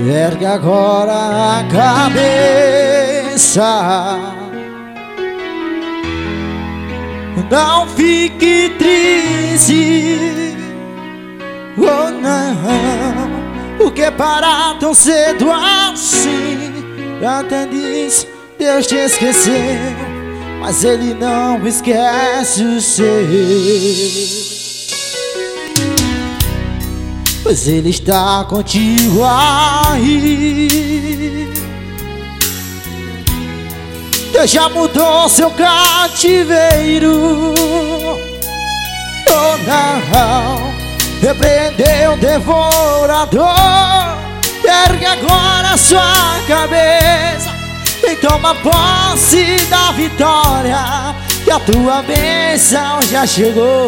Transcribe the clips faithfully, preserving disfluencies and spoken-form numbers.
Ergue agora a cabeça, não fique triste. Oh não, porque parar tão cedo assim? Até disse, Deus te esqueceu, mas Ele não esquece o seu. Pois Ele está contigo aí. Deus já mudou seu cativeiro. Oh não, repreendeu o devorador. Ergue agora a sua cabeça e toma posse da vitória, que a tua bênção já chegou.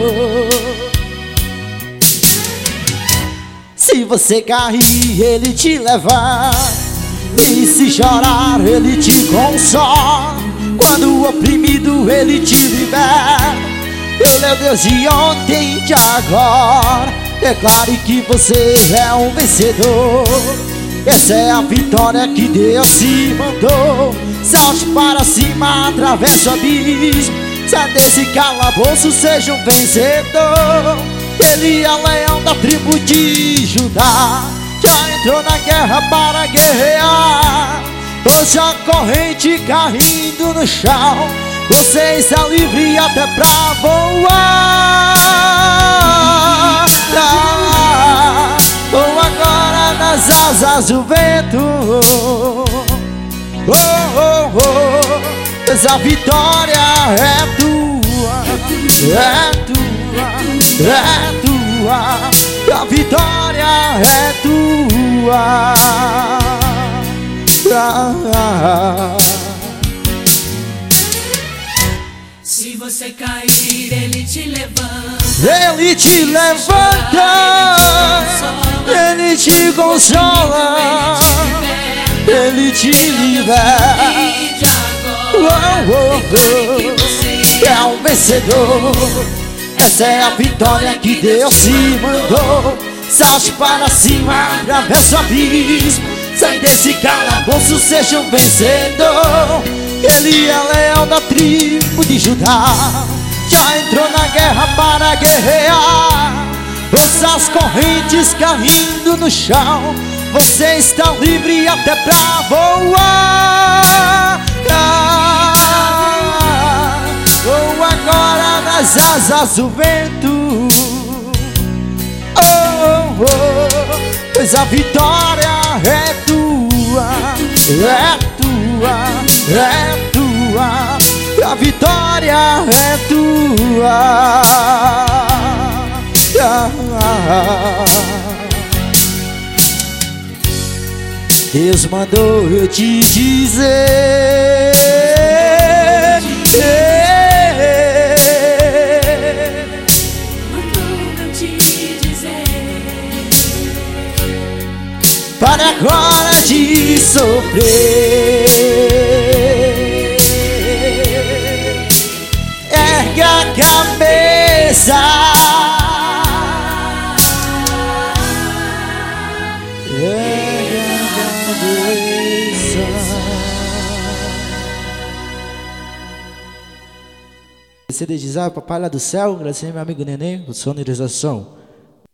Se você cair, Ele te leva, e se chorar, Ele te consola. Quando o oprimido, Ele te libera. Ele é o Deus de ontem e de agora. Declare que você é um vencedor. Essa é a vitória que Deus te mandou. Salte para cima, atravesse o abismo. Sai desse calabouço, seja um vencedor. Ele é leão da tribo de Judá, já entrou na guerra para guerrear. Hoje a corrente caindo no chão, você está livre até pra voar. Ou agora nas asas do vento. Oh, oh, oh. Essa vitória é tua, é tua, é tua. A vitória é tua. Se você cair, Ele te levanta. Ele te levanta, Ele te consola, Ele te libera. Oh, oh, oh. É um vencedor. Essa é a vitória que Deus te mandou. Salte para cima, atravesse o abismo. Sai desse calabouço, seja um vencedor. Ele é leão da tribo de Judá, já entrou na guerra para guerrear. Ouça as correntes caindo no chão, você está livre até pra voar. Ou agora nas asas do vento. Oh, oh, oh. Pois a vitória é tua, é tua, é tua. A vitória é tua. Deus mandou eu te dizer, para agora de sofrer. Ergue a cabeça, ergue a cabeça. C D de Zap, Papai lá do céu, agradecer meu amigo Neném por sonorização.